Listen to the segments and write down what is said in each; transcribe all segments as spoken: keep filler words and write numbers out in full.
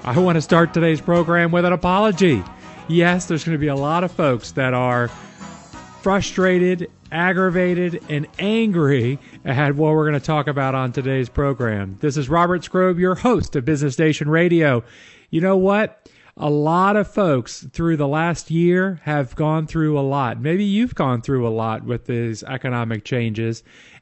I want to start today's program with an apology. Yes, there's going to be a lot of folks that are frustrated, aggravated, and angry at what we're going to talk about on today's program. This is Robert Scrobe, your host of Business Nation Radio. You know what? A lot of folks through the last year have gone through a lot. Maybe you've gone through a lot with these economic changes.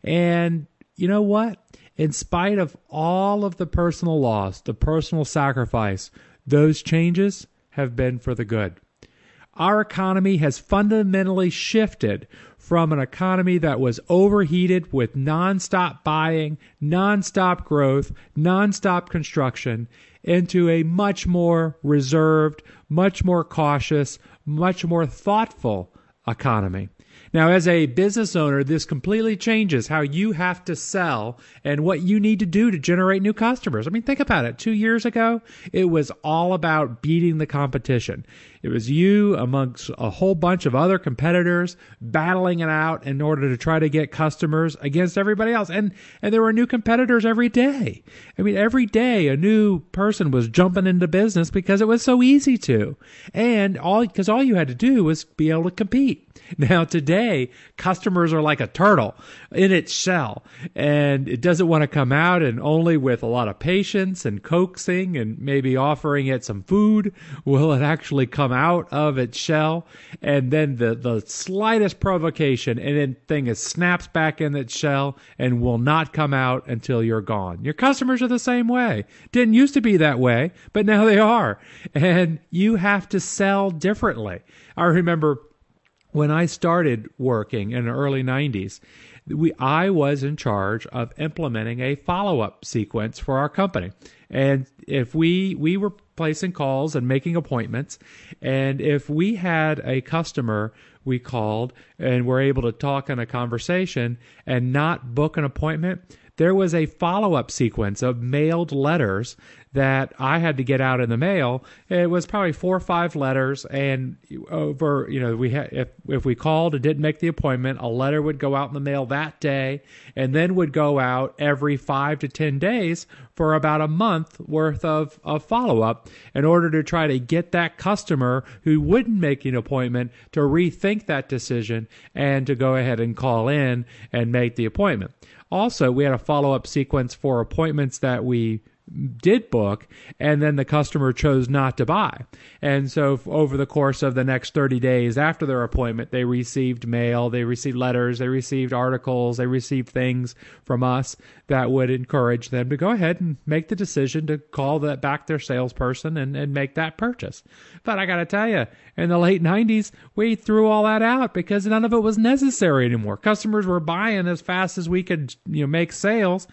And you know what? In spite of all of the personal loss, the personal sacrifice, those changes have been for the good. Our economy has fundamentally shifted from an economy that was overheated with nonstop buying, nonstop growth, nonstop construction, into a much more reserved, much more cautious, much more thoughtful economy. Now, as a business owner, this completely changes how you have to sell and what you need to do to generate new customers. I mean, think about it. Two years ago, it was all about beating the competition. It was you amongst a whole bunch of other competitors battling it out in order to try to get customers against everybody else. And and there were new competitors every day. I mean, every day a new person was jumping into business because it was so easy to. And all because all you had to do was be able to compete. Now, today, customers are like a turtle in its shell, and it doesn't want to come out, and only with a lot of patience and coaxing and maybe offering it some food will it actually come out of its shell. And then the, the slightest provocation, and then thing is snaps back in its shell and will not come out until you're gone. Your customers are the same way. Didn't used to be that way, but now they are. And you have to sell differently. I remember when I started working in the early nineties, we, I was in charge of implementing a follow-up sequence for our company. And if we we were placing calls and making appointments, and if we had a customer we called and were able to talk in a conversation and not book an appointment, there was a follow-up sequence of mailed letters that I had to get out in the mail. It was probably four or five letters, and over, you know, we had, if if we called and didn't make the appointment, a letter would go out in the mail that day, and then would go out every five to ten days for about a month worth of, of follow-up in order to try to get that customer who wouldn't make an appointment to rethink that decision and to go ahead and call in and make the appointment. Also, we had a follow-up sequence for appointments that we did book, and then the customer chose not to buy. And so over the course of the next thirty days after their appointment, they received mail, they received letters, they received articles, they received things from us that would encourage them to go ahead and make the decision to call that back their salesperson and, and make that purchase. But I got to tell you, in the late nineties, we threw all that out because none of it was necessary anymore. Customers were buying as fast as we could, you know, make sales,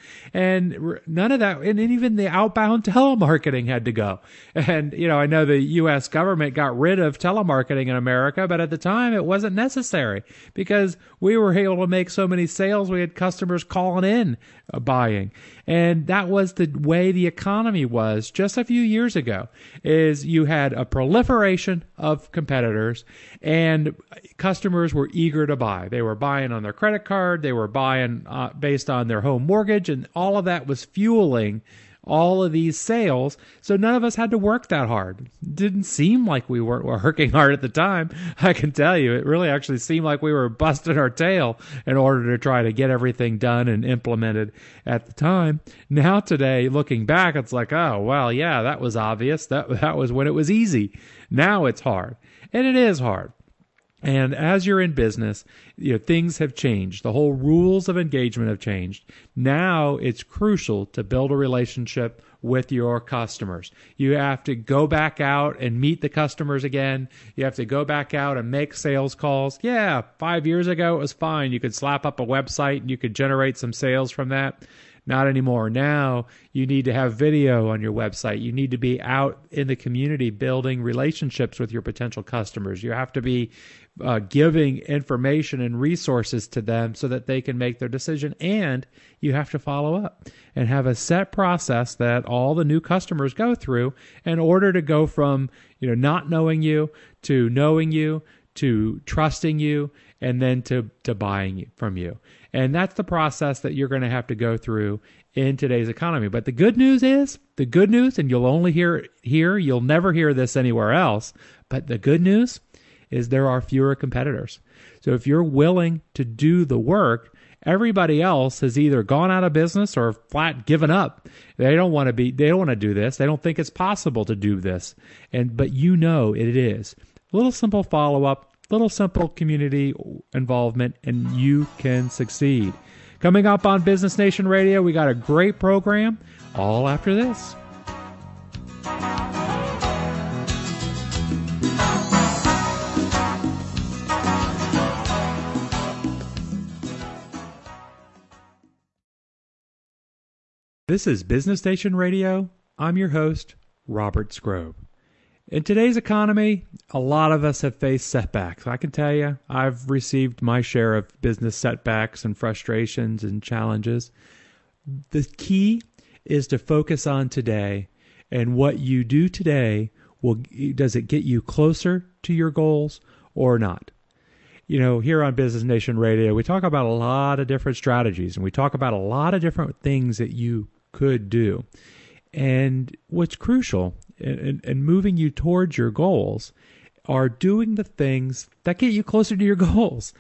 and none of that, and even the outbound telemarketing had to go. And, you know, I know the U S government got rid of telemarketing in America, but at the time it wasn't necessary because we were able to make so many sales. We had customers calling in uh, buying. And that was the way the economy was just a few years ago, is you had a proliferation of competitors and customers were eager to buy. They were buying on their credit card. They were buying uh, based on their home mortgage, and all of that was fueling all of these sales. So none of us had to work that hard. It didn't seem like we weren't working hard at the time. I can tell you, it really actually seemed like we were busting our tail in order to try to get everything done and implemented at the time. Now today, looking back, it's like, oh, well, yeah, that was obvious. That, that was when it was easy. Now it's hard. And it is hard. And as you're in business, you know, things have changed. The whole rules of engagement have changed. Now it's crucial to build a relationship with your customers. You have to go back out and meet the customers again. You have to go back out and make sales calls. Yeah, five years ago it was fine. You could slap up a website and you could generate some sales from that. Not anymore. Now you need to have video on your website. You need to be out in the community building relationships with your potential customers. You have to be uh, giving information and resources to them so that they can make their decision. And you have to follow up and have a set process that all the new customers go through in order to go from, you know, not knowing you to knowing you to trusting you, and then to, to buying from you. And that's the process that you're going to have to go through in today's economy. But the good news is, the good news, and you'll only hear it here, you'll never hear this anywhere else, but the good news is there are fewer competitors. So if you're willing to do the work, everybody else has either gone out of business or flat given up. They don't want to be, they don't want to do this. They don't think it's possible to do this. And, but you know it is. A little simple follow-up, little simple community involvement, and you can succeed. Coming up on Business Nation Radio, we got a great program all after this. This is Business Nation Radio. I'm your host, Robert Scrobe. In today's economy, a lot of us have faced setbacks. I can tell you, I've received my share of business setbacks and frustrations and challenges. The key is to focus on today, and what you do today, will does it get you closer to your goals or not? You know, here on Business Nation Radio, we talk about a lot of different strategies, and we talk about a lot of different things that you could do. And what's crucial in, in moving you towards your goals are doing the things that get you closer to your goals,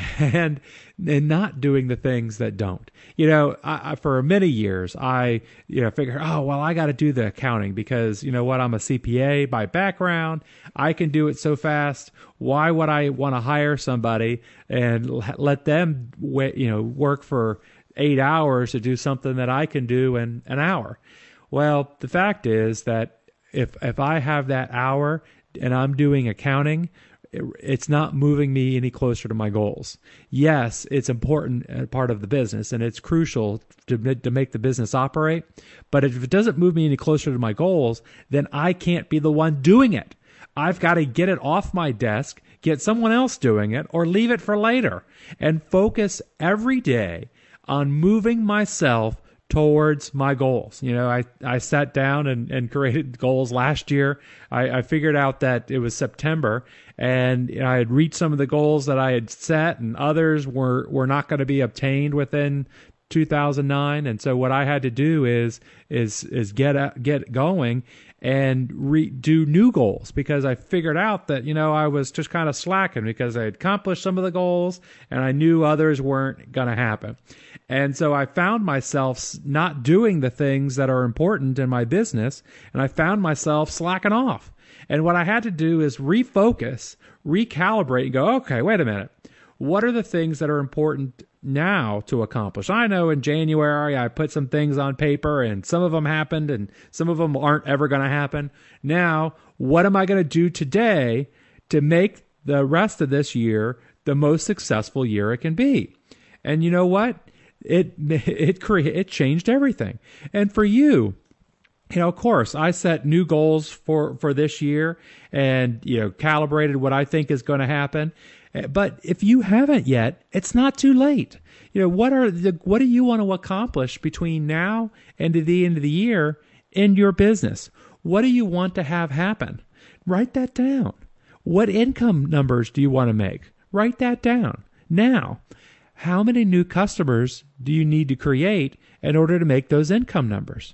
and and not doing the things that don't. You know, I, I, for many years, I you know figured, oh well, I got to do the accounting because you know what, I'm a C P A by background. I can do it so fast. Why would I want to hire somebody and let them you know work for eight hours to do something that I can do in an hour? Well, the fact is that if if I have that hour and I'm doing accounting, it, it's not moving me any closer to my goals. Yes, it's important part of the business, and it's crucial to, to make the business operate. But if it doesn't move me any closer to my goals, then I can't be the one doing it. I've got to get it off my desk, get someone else doing it, or leave it for later, and focus every day on moving myself towards my goals. You know, I, I sat down and, and created goals last year. I, I figured out that it was September, and you know, I had reached some of the goals that I had set, and others were, were not going to be obtained within two thousand nine. And so what I had to do is is is get get going and re- do new goals, because I figured out that, you know, I was just kind of slacking because I had accomplished some of the goals and I knew others weren't going to happen. And so I found myself not doing the things that are important in my business, and I found myself slacking off. And what I had to do is refocus, recalibrate, and go, okay, wait a minute. What are the things that are important now to accomplish? I know in January I put some things on paper, and some of them happened and some of them aren't ever going to happen. Now, what am I going to do today to make the rest of this year the most successful year it can be? And you know what? It it cre- it changed everything. And for you, you know, of course, I set new goals for, for this year, and you know, calibrated what I think is going to happen. But if you haven't yet, it's not too late. You know, what are the what do you want to accomplish between now and the end of the year in your business? What do you want to have happen? Write that down. What income numbers do you want to make? Write that down. Now, how many new customers do you need to create in order to make those income numbers?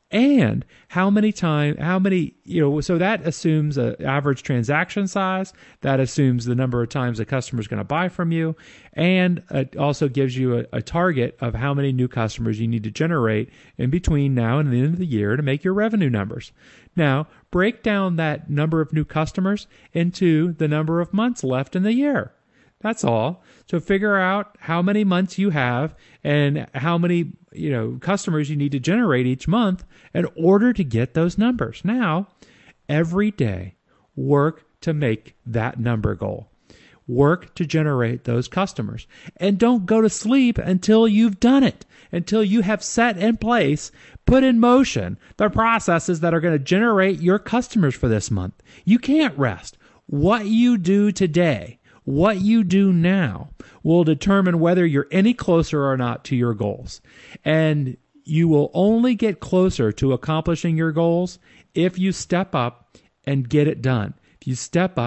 And how many time, how many, you know, so that assumes an average transaction size. That assumes the number of times a customer is going to buy from you. And it also gives you a, a target of how many new customers you need to generate in between now and the end of the year to make your revenue numbers. Now, break down that number of new customers into the number of months left in the year. That's all. So figure out how many months you have and how many, you know, customers you need to generate each month in order to get those numbers. Now, every day, work to make that number goal. Work to generate those customers. And don't go to sleep until you've done it, until you have set in place, put in motion the processes that are going to generate your customers for this month. You can't rest. What you do today, what you do now, will determine whether you're any closer or not to your goals. And you will only get closer to accomplishing your goals if you step up and get it done. If you step up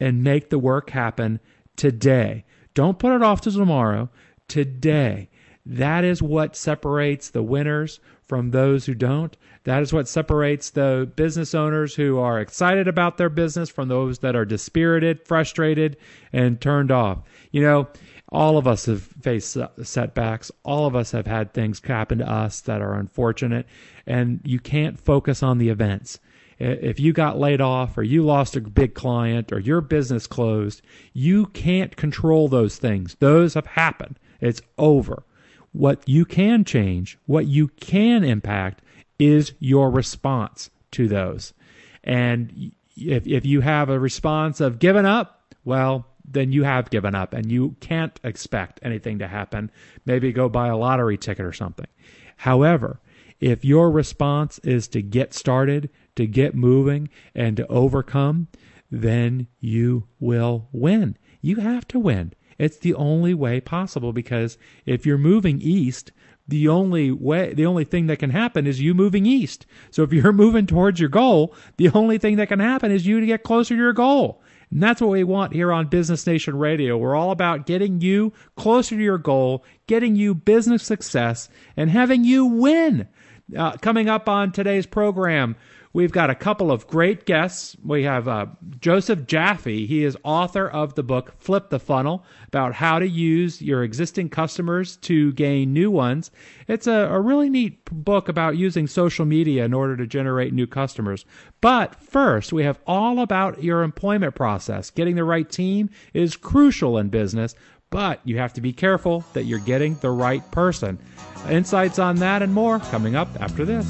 and make the work happen today. Don't put it off to tomorrow. Today. That is what separates the winners from those who don't. That is what separates the business owners who are excited about their business from those that are dispirited, frustrated, and turned off. You know, all of us have faced setbacks. All of us have had things happen to us that are unfortunate, and you can't focus on the events. If you got laid off or you lost a big client or your business closed, you can't control those things. Those have happened. It's over. What you can change, what you can impact, is your response to those. And if if you have a response of giving up, well, then you have given up and you can't expect anything to happen. Maybe go buy a lottery ticket or something. However, if your response is to get started, to get moving, and to overcome, then you will win. You have to win. It's the only way possible, because if you're moving east, the only way, the only thing that can happen is you moving east. So if you're moving towards your goal, the only thing that can happen is you to get closer to your goal. And that's what we want here on Business Nation Radio. We're all about getting you closer to your goal, getting you business success, and having you win. Uh, coming up on today's program, we've got a couple of great guests. We have uh, Joseph Jaffe. He is author of the book Flip the Funnel, about how to use your existing customers to gain new ones. It's a, a really neat book about using social media in order to generate new customers. But first, we have all about your employment process. Getting the right team is crucial in business, but you have to be careful that you're getting the right person. Insights on that and more coming up after this.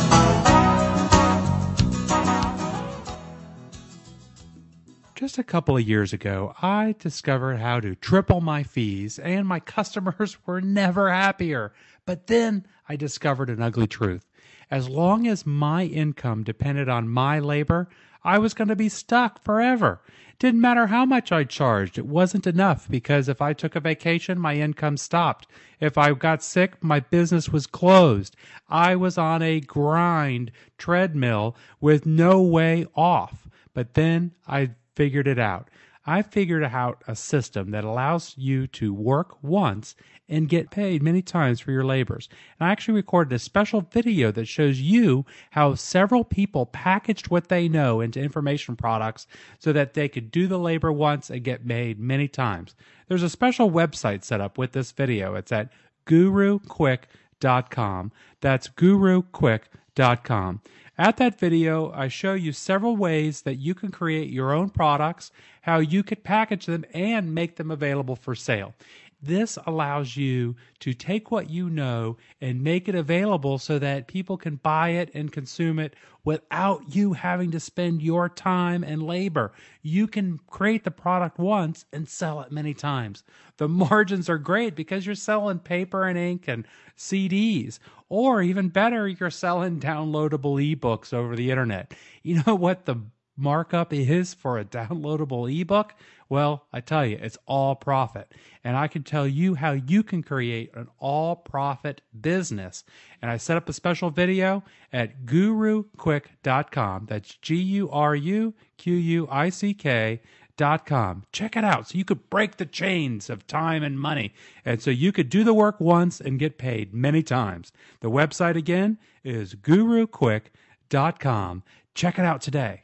Just a couple of years ago, I discovered how to triple my fees, and my customers were never happier. But then I discovered an ugly truth. As long as my income depended on my labor, I was going to be stuck forever. Didn't matter how much I charged. It wasn't enough, because if I took a vacation, my income stopped. If I got sick, my business was closed. I was on a grind treadmill with no way off. But then I figured it out. I figured out a system that allows you to work once and get paid many times for your labors. And I actually recorded a special video that shows you how several people packaged what they know into information products so that they could do the labor once and get paid many times. There's a special website set up with this video. It's at guru quick dot com. That's guru quick dot com. At that video, I show you several ways that you can create your own products, how you could package them and make them available for sale. This allows you to take what you know and make it available so that people can buy it and consume it without you having to spend your time and labor. You can create the product once and sell it many times. The margins are great because you're selling paper and ink and C Ds. Or even better, you're selling downloadable ebooks over the internet. You know what the markup is for a downloadable ebook? Well, I tell you, it's all profit. And I can tell you how you can create an all-profit business. And I set up a special video at guru quick dot com. That's G U R U Q U I C K dot com. Check it out so you could break the chains of time and money. And so you could do the work once and get paid many times. The website again is guru quick dot com. Check it out today.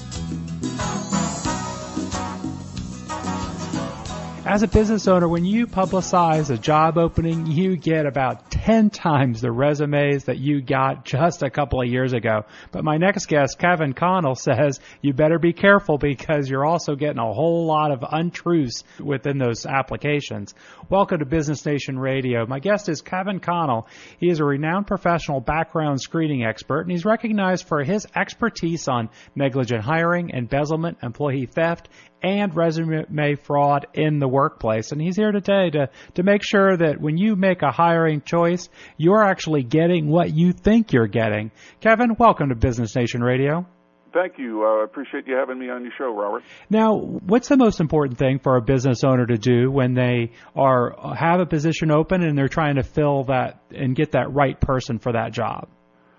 As a business owner, when you publicize a job opening, you get about ten times the resumes that you got just a couple of years ago. But my next guest, Kevin Connell, says you better be careful because you're also getting a whole lot of untruths within those applications. Welcome to Business Nation Radio. My guest is Kevin Connell. He is a renowned professional background screening expert, and he's recognized for his expertise on negligent hiring, embezzlement, employee theft, and resume fraud in the workplace. And he's here today to, to make sure that when you make a hiring choice, you're actually getting what you think you're getting. Kevin, welcome to Business Nation Radio. Thank you. I uh, appreciate you having me on your show, Robert. Now, what's the most important thing for a business owner to do when they are have a position open and they're trying to fill that and get that right person for that job?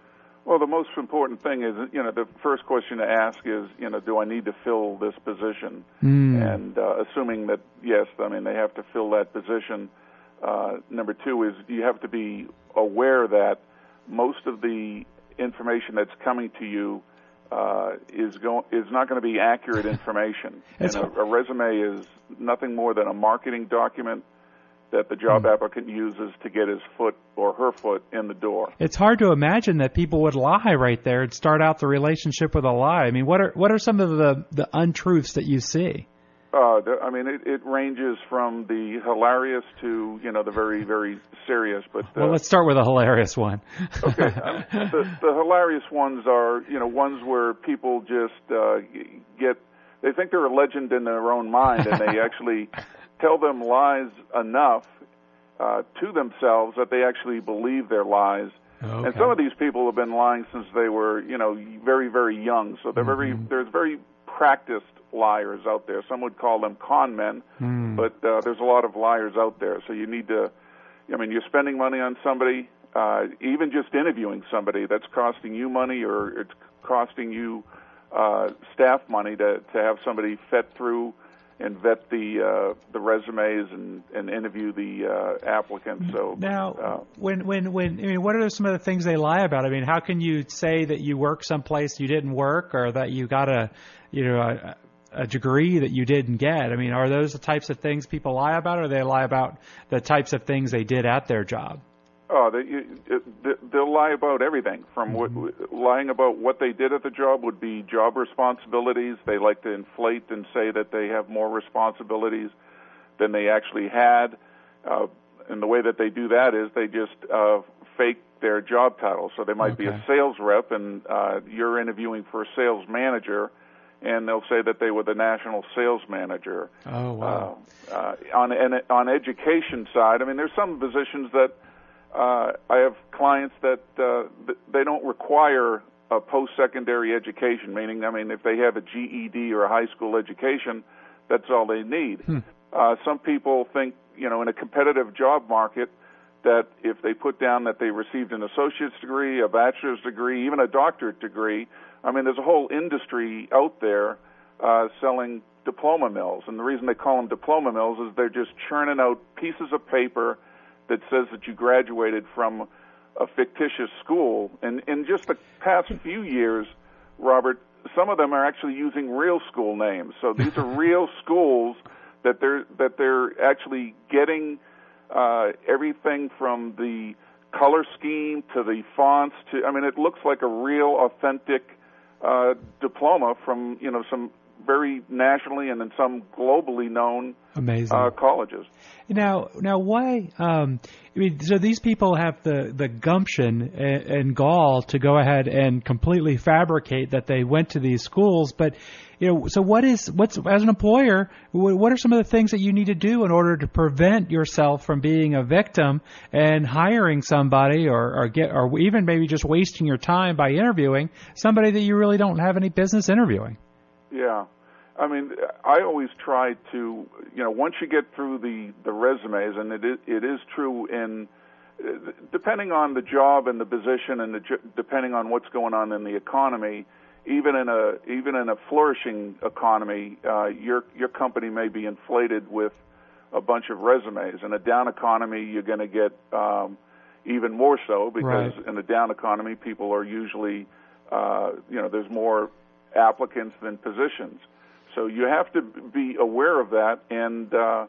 Well, the most important thing is, you know, the first question to ask is, you know, do I need to fill this position? Mm. And uh, assuming that, yes, I mean, they have to fill that position. Uh, number two is you have to be aware that most of the information that's coming to you uh, is going is not going to be accurate information. And a, a resume is nothing more than a marketing document that the job mm. applicant uses to get his foot or her foot in the door. It's hard to imagine that people would lie right there and start out the relationship with a lie. I mean, what are what are some of the, the untruths that you see? Uh, I mean, it, it ranges from the hilarious to, you know, the very, very serious. But uh, well, let's start with a hilarious one. Okay. Um, the, the hilarious ones are, you know, ones where people just uh, get, they think they're a legend in their own mind, and they actually tell them lies enough uh, to themselves that they actually believe their lies. Okay. And some of these people have been lying since they were, you know, very, very young. So they're mm-hmm. very, there's very practiced liars out there. Some would call them con men, mm. but uh, there's a lot of liars out there. So you need to, I mean, you're spending money on somebody, uh, even just interviewing somebody, that's costing you money, or it's costing you uh, staff money to, to have somebody vet through and vet the uh, the resumes and, and interview the uh, applicants. So now, uh, when when when I mean, what are some of the things they lie about? I mean, how can you say that you work someplace you didn't work, or that you got a you know a, a degree that you didn't get? I mean, are those the types of things people lie about, or they lie about the types of things they did at their job? Oh, they, you, they'll lie about everything. From mm-hmm. what, lying about what they did at the job would be job responsibilities. They like to inflate and say that they have more responsibilities than they actually had. Uh, and the way that they do that is they just uh, fake their job title. So they might okay. be a sales rep, and uh, you're interviewing for a sales manager, and they'll say that they were the national sales manager. Oh, wow. Uh, uh, on, and on education side, I mean, there's some positions that Uh, I have clients that uh, they don't require a post-secondary education, meaning, I mean, if they have a G E D or a high school education, that's all they need. Hmm. Uh, some people think, you know, in a competitive job market, that if they put down that they received an associate's degree, a bachelor's degree, even a doctorate degree, I mean, there's a whole industry out there uh, selling diploma mills. And the reason they call them diploma mills is they're just churning out pieces of paper that says that you graduated from a fictitious school. And in just the past few years, Robert, some of them are actually using real school names. So these are real schools that they're that they're actually getting uh, everything from the color scheme to the fonts to. I mean, it looks like a real, authentic uh, diploma from you know some very nationally and in some globally known Amazing. Uh, colleges. Now, now, why? Um, I mean, so these people have the, the gumption and, and gall to go ahead and completely fabricate that they went to these schools. But, you know, so what is what's as an employer? What are some of the things that you need to do in order to prevent yourself from being a victim and hiring somebody, or, or get, or even maybe just wasting your time by interviewing somebody that you really don't have any business interviewing? Yeah. I mean, I always try to, you know, once you get through the, the resumes, and it is, it is true in, depending on the job and the position and the, depending on what's going on in the economy, even in a even in a flourishing economy, uh, your your company may be inflated with a bunch of resumes. In a down economy, you're going to get um, even more so, because right. in a down economy, people are usually, uh, you know, there's more applicants than positions. So you have to be aware of that, and uh,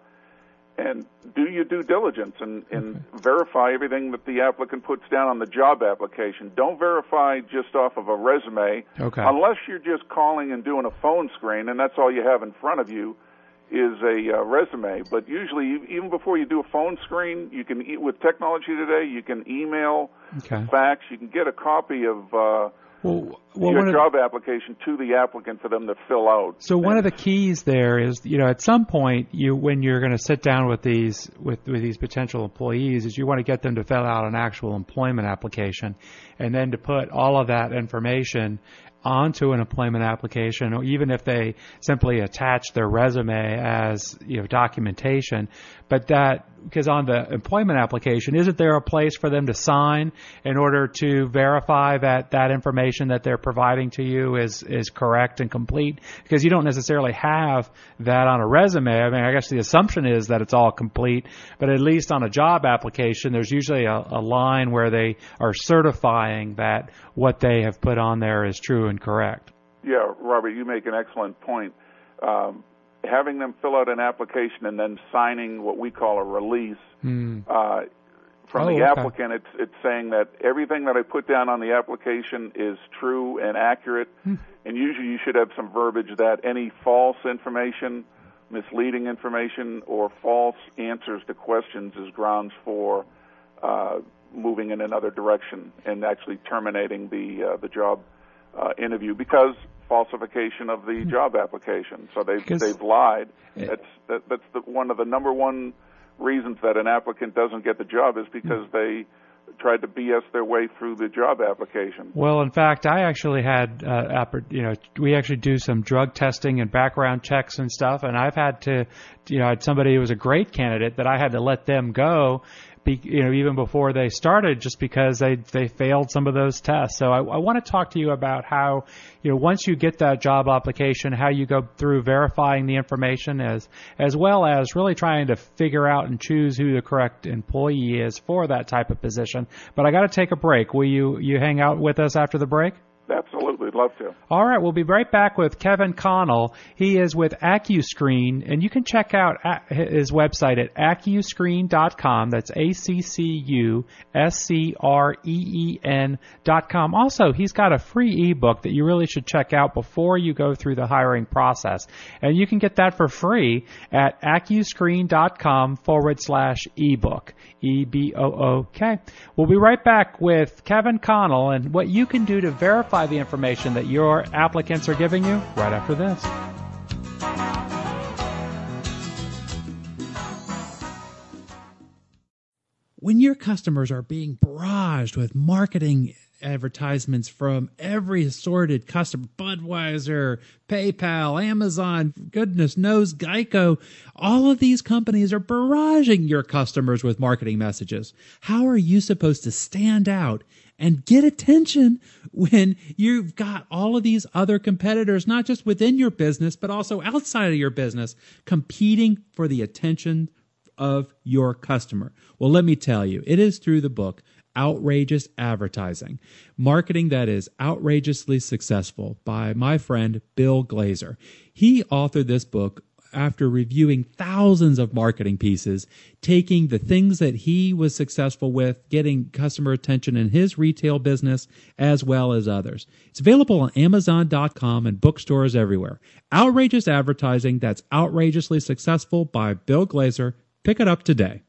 and do your due diligence and, and okay. verify everything that the applicant puts down on the job application. Don't verify just off of a resume, okay. unless you're just calling and doing a phone screen, and that's all you have in front of you is a uh, resume. But usually, even before you do a phone screen, you can, with technology today, you can email, okay. fax, you can get a copy of uh, Well, well, your job of, application to the applicant for them to fill out. So one of the keys there is, you know, at some point, you when you're going to sit down with these with, with these potential employees, is you want to get them to fill out an actual employment application, and then to put all of that information onto an employment application, or even if they simply attach their resume as, you know, documentation. But that, because on the employment application, isn't there a place for them to sign in order to verify that that information that they're providing to you is, is correct and complete? Because you don't necessarily have that on a resume. I mean, I guess the assumption is that it's all complete, but at least on a job application, there's usually a, a line where they are certifying that what they have put on there is true and correct. Yeah, Robert, you make an excellent point. Um, having them fill out an application and then signing what we call a release mm. uh, from oh, the okay. applicant, it's it's saying that everything that I put down on the application is true and accurate. Mm. And usually you should have some verbiage that any false information, misleading information, or false answers to questions is grounds for uh, moving in another direction and actually terminating the uh, the job uh, interview because falsification of the job application. So they've they've lied. That's that, that's the, one of the number one reasons that an applicant doesn't get the job is because they tried to B S their way through the job application. Well, in fact, I actually had, uh, you know, we actually do some drug testing and background checks and stuff, and I've had to, you know, I had somebody who was a great candidate that I had to let them go, be, you know, even before they started, just because they they failed some of those tests. So I, I want to talk to you about how, you know, once you get that job application, how you go through verifying the information, as as well as really trying to figure out and choose who the correct employee is for that type of position. But I got to take a break. Will you you hang out with us after the break? Absolutely, love to. All right, we'll be right back with Kevin Connell. He is with AccuScreen, and you can check out his website at accuscreen dot com. That's A C C U S C R E E N dot com. Also, he's got a free ebook that you really should check out before you go through the hiring process. And you can get that for free at accuscreen dot com forward slash ebook. E B O O K. We'll be right back with Kevin Connell and what you can do to verify the information that your applicants are giving you right after this. When your customers are being barraged with marketing advertisements from every assorted customer, Budweiser, PayPal, Amazon, goodness knows, Geico, all of these companies are barraging your customers with marketing messages. How are you supposed to stand out and get attention when you've got all of these other competitors, not just within your business, but also outside of your business, competing for the attention of your customer? Well, let me tell you, it is through the book, Outrageous Advertising, Marketing That Is Outrageously Successful by my friend Bill Glazer. He authored this book after reviewing thousands of marketing pieces, taking the things that he was successful with, getting customer attention in his retail business as well as others. It's available on amazon dot com and bookstores everywhere. Outrageous Advertising That's Outrageously Successful by Bill Glazer. Pick it up today.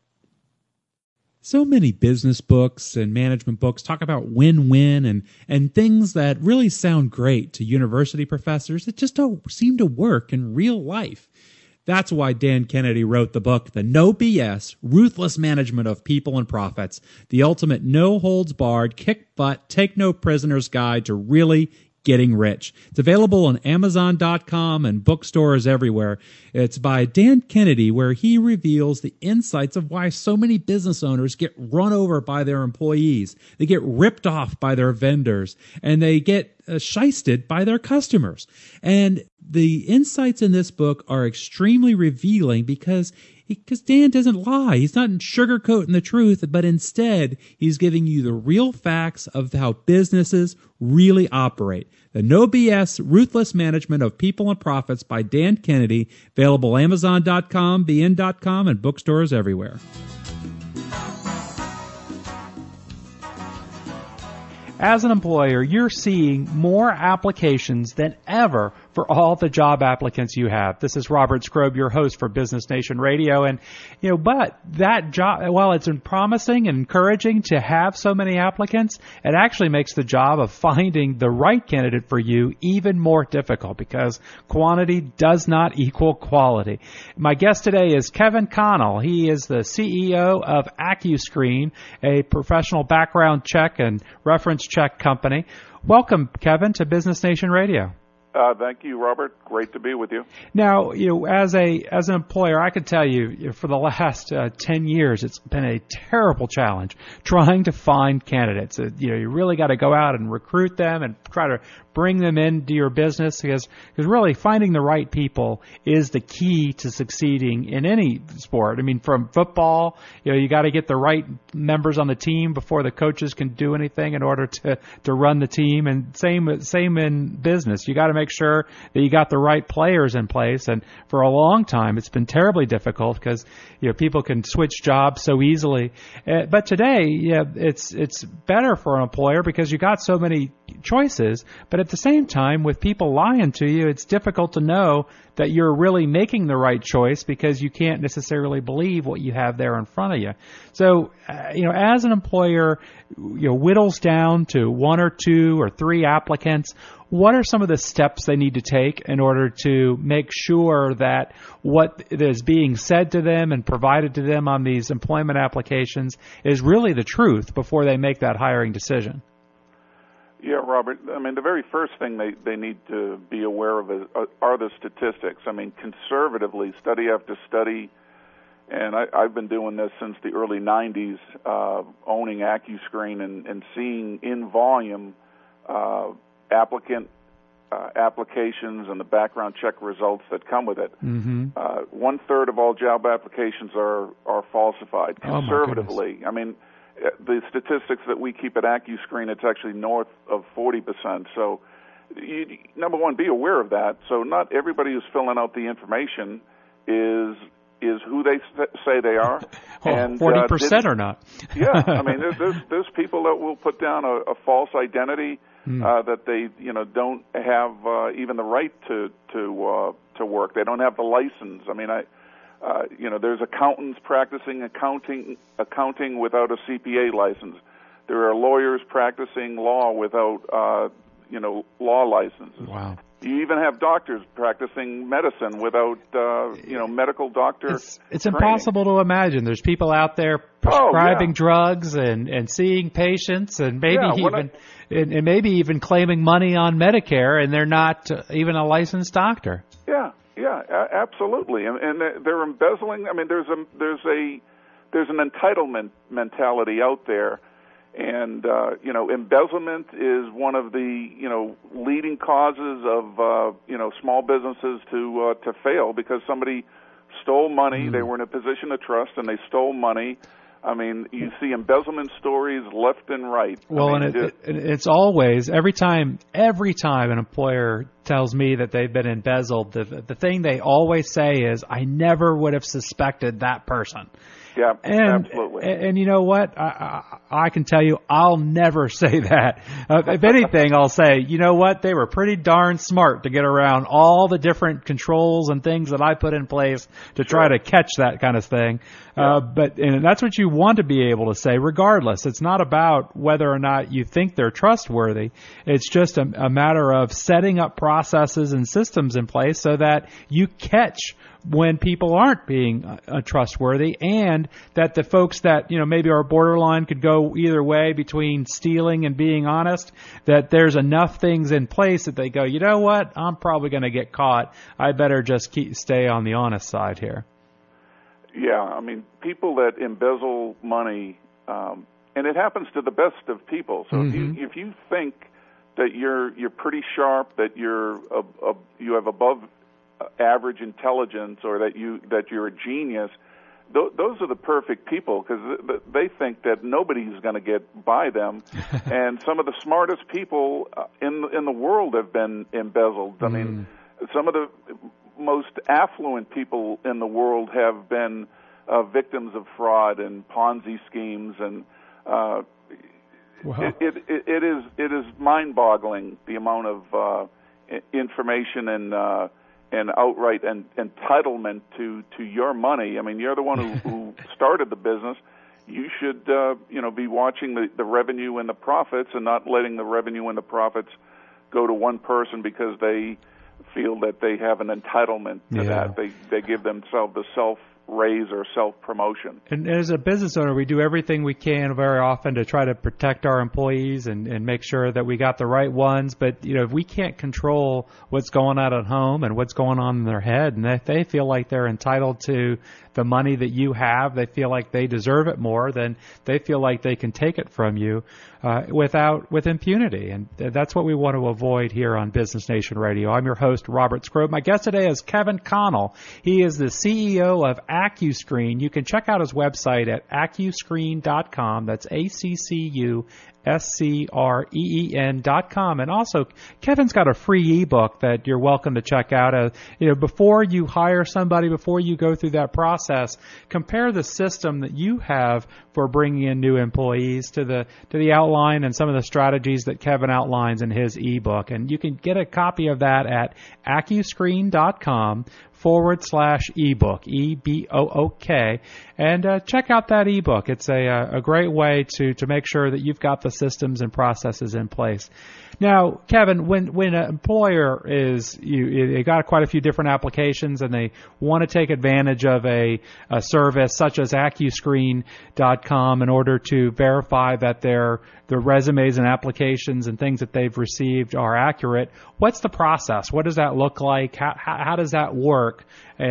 So many business books and management books talk about win-win and, and things that really sound great to university professors that just don't seem to work in real life. That's why Dan Kennedy wrote the book, The No B S, Ruthless Management of People and Profits, the ultimate no-holds-barred, kick-butt, take-no-prisoners guide to really getting rich. It's available on amazon dot com and bookstores everywhere. It's by Dan Kennedy, where he reveals the insights of why so many business owners get run over by their employees. They get ripped off by their vendors, and they get uh, shysted by their customers. And the insights in this book are extremely revealing because Because Dan doesn't lie. He's not sugarcoating the truth, but instead he's giving you the real facts of how businesses really operate. The No B S Ruthless Management of People and Profits by Dan Kennedy, available amazon dot com, b n dot com, and bookstores everywhere. As an employer, you're seeing more applications than ever for all the job applicants you have. This is Robert Skrobe, your host for Business Nation Radio. And, you know, but that job, while it's promising and encouraging to have so many applicants, it actually makes the job of finding the right candidate for you even more difficult because quantity does not equal quality. My guest today is Kevin Connell. He is the C E O of AccuScreen, a professional background check and reference check company. Welcome, Kevin, to Business Nation Radio. Uh, thank you, Robert. Great to be with you. Now, you know, as a as an employer, I can tell you, for the last uh, ten years, it's been a terrible challenge trying to find candidates. Uh, you know, you really got to go out and recruit them and try to bring them into your business because because really finding the right people is the key to succeeding in any sport. I mean, from football, you know, you got to get the right members on the team before the coaches can do anything in order to to run the team, and same same in business. You got to make sure that you got the right players in place. And for a long time, it's been terribly difficult because, you know, people can switch jobs so easily. Uh, but today, yeah, it's it's better for an employer because you got so many choices. But at the same time, with people lying to you, it's difficult to know that you're really making the right choice because you can't necessarily believe what you have there in front of you. So, uh, you know, as an employer, you know, whittles down to one or two or three applicants, what are some of the steps they need to take in order to make sure that what is being said to them and provided to them on these employment applications is really the truth before they make that hiring decision? Yeah, Robert. I mean, the very first thing they, they need to be aware of is, uh, are the statistics. I mean, conservatively, study after study, and I, I've been doing this since the early nineties, uh, owning AccuScreen and, and seeing in volume uh, applicant uh, applications and the background check results that come with it. Mm-hmm. Uh, one third of all job applications are, are falsified conservatively. Oh, I mean, the statistics that we keep at AccuScreen, it's actually north of forty percent. So, you, number one, be aware of that. So not everybody who's filling out the information is is who they say they are. Oh, and forty percent uh, or not? Yeah, I mean, there's, there's there's people that will put down a, a false identity mm. uh, that they you know don't have uh, even the right to to uh, to work. They don't have the license. I mean, I. Uh, you know, there's accountants practicing accounting accounting without a C P A license. There are lawyers practicing law without, uh, you know, law licenses. Wow. You even have doctors practicing medicine without, uh, you know, medical doctor It's, it's training. impossible to imagine. There's people out there prescribing oh, yeah. drugs and, and seeing patients and maybe yeah, even I, and, and maybe even claiming money on Medicare, and they're not uh, even a licensed doctor. Yeah. Yeah, a- absolutely, and, and they're embezzling. I mean, there's a there's a there's an entitlement mentality out there, and uh, you know, embezzlement is one of the you know leading causes of uh, you know small businesses to uh, to fail because somebody stole money. Mm. They were in a position of trust, and they stole money. I mean, you see embezzlement stories left and right. Well, I mean, and it, it, it's always, every time, every time an employer tells me that they've been embezzled, the, the thing they always say is, I never would have suspected that person. Yeah, and, absolutely. And, and you know what? I, I, I can tell you, I'll never say that. Uh, if anything, I'll say, you know what? They were pretty darn smart to get around all the different controls and things that I put in place to try sure. to catch that kind of thing. Yeah. Uh, but and that's what you want to be able to say, regardless. It's not about whether or not you think they're trustworthy. It's just a, a matter of setting up processes and systems in place so that you catch when people aren't being uh, trustworthy, and that the folks that, you know, maybe are borderline could go either way between stealing and being honest, that there's enough things in place that they go, you know what, I'm probably going to get caught. I better just keep stay on the honest side here. Yeah, I mean, people that embezzle money, um, and it happens to the best of people. So Mm-hmm. if you if you think that you're you're pretty sharp, that you're a, a, you have above average intelligence, or that you that you're a genius, th- those are the perfect people because th- they think that nobody's going to get by them. And some of the smartest people in in the world have been embezzled. I mm. mean, some of the most affluent people in the world have been uh, victims of fraud and Ponzi schemes, and uh, wow. it, it, it is it is mind-boggling the amount of uh, information and uh, and outright en- entitlement to, to your money. I mean, you're the one who, who started the business. You should, uh, you know, be watching the, the revenue and the profits, and not letting the revenue and the profits go to one person because they feel that they have an entitlement to yeah. that. They they give themselves the self raise or self-promotion. And as a business owner, we do everything we can very often to try to protect our employees and, and make sure that we got the right ones. But, you know, if we can't control what's going on at home and what's going on in their head, and if they feel like they're entitled to the money that you have, they feel like they deserve it more, then they feel like they can take it from you uh, without with impunity. And that's what we want to avoid here on Business Nation Radio. I'm your host, Robert Skrobe. My guest today is Kevin Connell. He is the C E O of AccuScreen. You can check out his website at accuscreen dot com. That's A C C U S C R E E N dot com. And also, Kevin's got a free ebook that you're welcome to check out. Uh, you know, before you hire somebody, before you go through that process, compare the system that you have for bringing in new employees to the to the outline and some of the strategies that Kevin outlines in his ebook. And you can get a copy of that at accuscreen dot com forward slash ebook, E B O O K, and uh, check out that ebook. It's a, a great way to, to make sure that you've got the systems and processes in place. Now, Kevin, when when an employer is, you, they got quite a few different applications and they want to take advantage of a, a service such as accuscreen dot com in order to verify that their the resumes and applications and things that they've received are accurate, what's the process? What does that look like? How, how, how does that work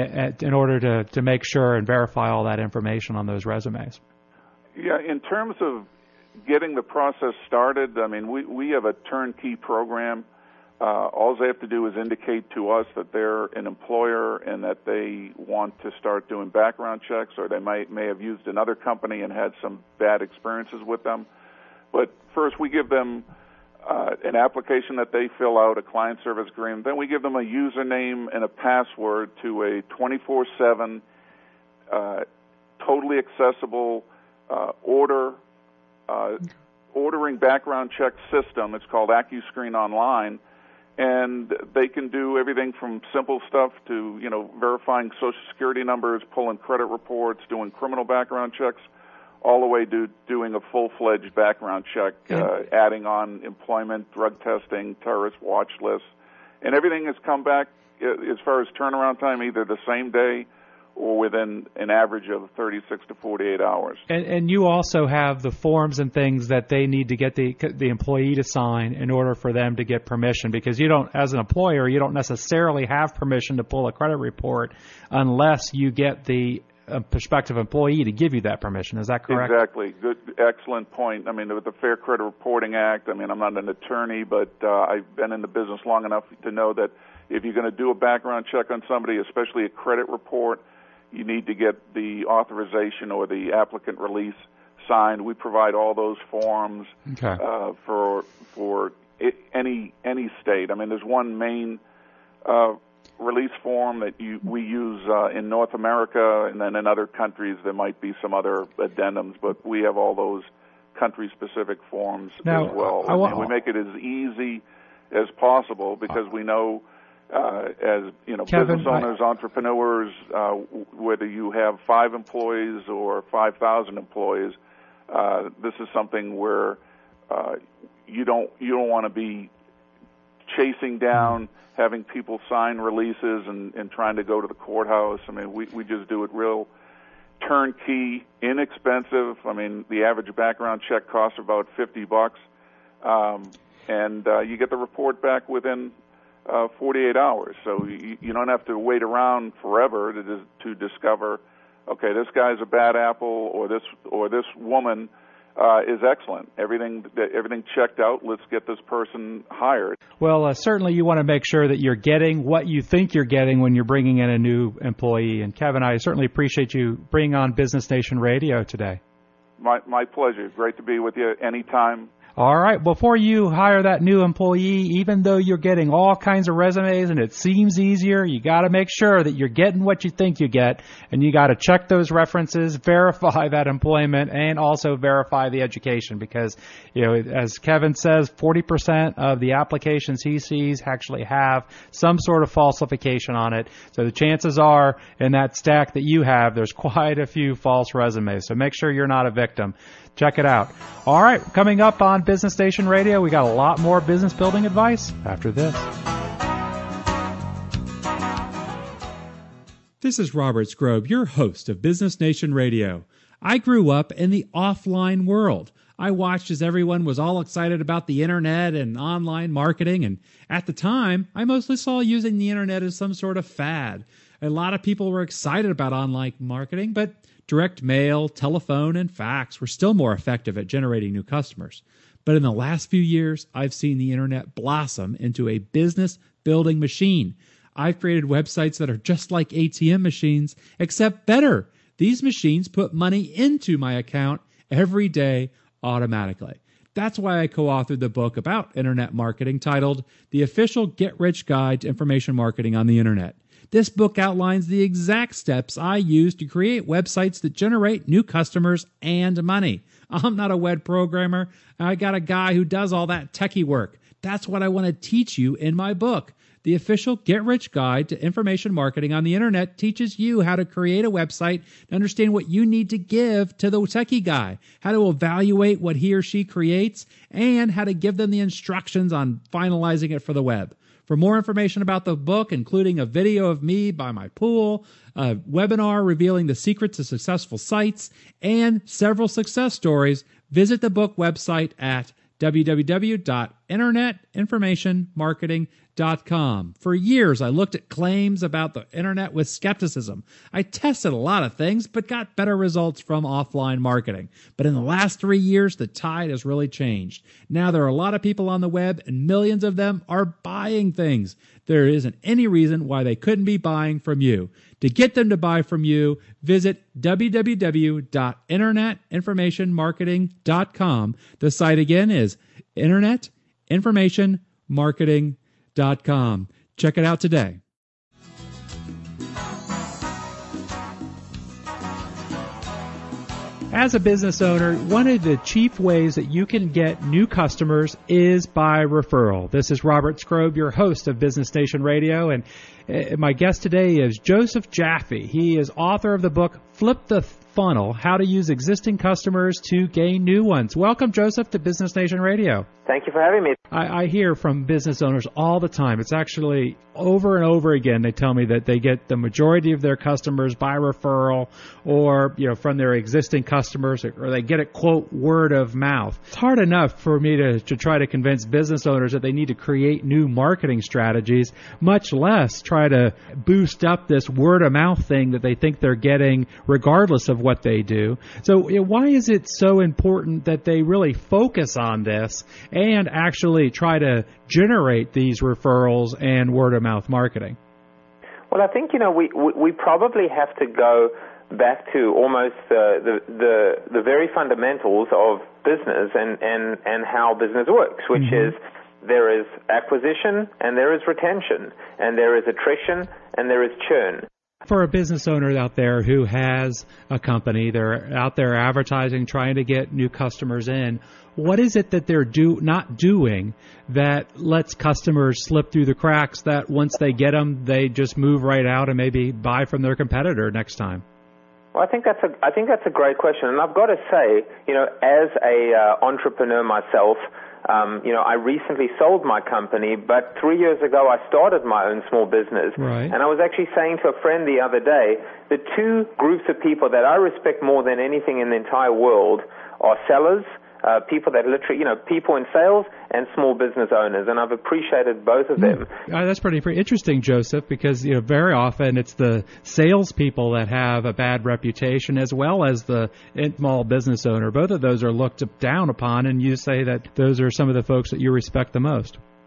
in order to, to make sure and verify all that information on those resumes? Yeah, in terms of getting the process started, I mean, we, we have a turnkey program. Uh, all they have to do is indicate to us that they're an employer and that they want to start doing background checks, or they might may have used another company and had some bad experiences with them. But first, we give them uh, an application that they fill out, a client service agreement. Then we give them a username and a password to a twenty-four seven, uh, totally accessible uh, order uh, ordering background check system. It's called AccuScreen Online, and they can do everything from simple stuff to, you know, verifying Social Security numbers, pulling credit reports, doing criminal background checks, all the way to doing a full-fledged background check, uh, adding on employment, drug testing, terrorist watch lists. And everything has come back, uh, as far as turnaround time, either the same day or within an average of thirty-six to forty-eight hours. And, and you also have the forms and things that they need to get the the employee to sign in order for them to get permission, because you don't, as an employer, you don't necessarily have permission to pull a credit report unless you get the a prospective employee to give you that permission. Is that correct? Exactly. Good, excellent point. I mean, with the Fair Credit Reporting Act, I mean, I'm not an attorney, but uh, I've been in the business long enough to know that if you're going to do a background check on somebody, especially a credit report, you need to get the authorization or the applicant release signed. We provide all those forms okay. uh, for for any any state. I mean, there's one main uh, release form that you, we use uh, in North America, and then in other countries there might be some other addendums, but we have all those country-specific forms now, as well. I, I, and we make it as easy as possible because we know, uh, as you know, Kevin, business owners, I, entrepreneurs, uh, whether you have five employees or five thousand employees, uh, this is something where uh, you don't you don't want to be chasing down. Mm-hmm. having people sign releases and, and trying to go to the courthouse. I mean, we, we just do it real turnkey, inexpensive. I mean, the average background check costs about fifty bucks, um, and uh, you get the report back within uh, forty-eight hours. So you, you don't have to wait around forever to to discover, okay, this guy's a bad apple, or this or this woman Uh, is excellent. Everything everything checked out. Let's get this person hired. Well, uh, certainly you want to make sure that you're getting what you think you're getting when you're bringing in a new employee. And Kevin, I certainly appreciate you bringing on Business Nation Radio today. My my pleasure. Great to be with you anytime. All right. Before you hire that new employee, even though you're getting all kinds of resumes and it seems easier, you got to make sure that you're getting what you think you get, and you got to check those references, verify that employment, and also verify the education because, you know, as Kevin says, forty percent of the applications he sees actually have some sort of falsification on it. So the chances are in that stack that you have, there's quite a few false resumes. So make sure you're not a victim. Check it out. All right, coming up on Business Station Radio, we got a lot more business building advice after this. This is Robert Scrobe, your host of Business Nation Radio. I grew up in the offline world. I watched as everyone was all excited about the internet and online marketing, and at the time, I mostly saw using the internet as some sort of fad. A lot of people were excited about online marketing, but direct mail, telephone, and fax were still more effective at generating new customers. But in the last few years, I've seen the internet blossom into a business-building machine. I've created websites that are just like A T M machines, except better. These machines put money into my account every day automatically. That's why I co-authored the book about internet marketing titled The Official Get-Rich Guide to Information Marketing on the Internet. This book outlines the exact steps I use to create websites that generate new customers and money. I'm not a web programmer. I got a guy who does all that techie work. That's what I want to teach you in my book. The Official Get-Rich Guide to Information Marketing on the Internet teaches you how to create a website and understand what you need to give to the techie guy, how to evaluate what he or she creates, and how to give them the instructions on finalizing it for the web. For more information about the book, including a video of me by my pool, a webinar revealing the secrets to successful sites, and several success stories, visit the book website at w w w dot internet information marketing dot com. For years, I looked at claims about the internet with skepticism. I tested a lot of things, but got better results from offline marketing. But in the last three years, the tide has really changed. Now there are a lot of people on the web, and millions of them are buying things. There isn't any reason why they couldn't be buying from you. To get them to buy from you, visit w w w dot internet information marketing dot com. The site again is internet information marketing dot com. Check it out today. As a business owner, one of the chief ways that you can get new customers is by referral. This is Robert Scrobe, your host of Business Station Radio, and my guest today is Joseph Jaffe. He is author of the book Flip the Funnel, How to Use Existing Customers to Gain New Ones. Welcome, Joseph, to Business Nation Radio. Thank you for having me. I, I hear from business owners all the time. It's actually over and over again. They tell me that they get the majority of their customers by referral or, you know, from their existing customers, or they get it, quote, word of mouth. It's hard enough for me to, to try to convince business owners that they need to create new marketing strategies, much less try to boost up this word of mouth thing that they think they're getting regardless of what they do. So, you know, why is it so important that they really focus on this and actually try to generate these referrals and word-of-mouth marketing? Well, I think, you know, we, we, we probably have to go back to almost uh, the, the the very fundamentals of business and, and, and how business works, which mm-hmm. is there is acquisition and there is retention, and there is attrition and there is churn. For a business owner out there who has a company, they're out there advertising, trying to get new customers in, what is it that they're do not doing that lets customers slip through the cracks, that once they get them, they just move right out and maybe buy from their competitor next time? Well, I think that's a I think that's a great question, and I've got to say, you know, as a uh, entrepreneur myself, Um, you know, I recently sold my company, but three years ago I started my own small business. Right. And I was actually saying to a friend the other day, the two groups of people that I respect more than anything in the entire world are sellers, uh, people that literally, you know, people in sales, and small business owners, and I've appreciated both of them. Mm. Uh, that's pretty, pretty interesting, Joseph, because, you know, very often it's the salespeople that have a bad reputation as well as the small business owner. Both of those are looked down upon, and you say that those are some of the folks that you respect the most.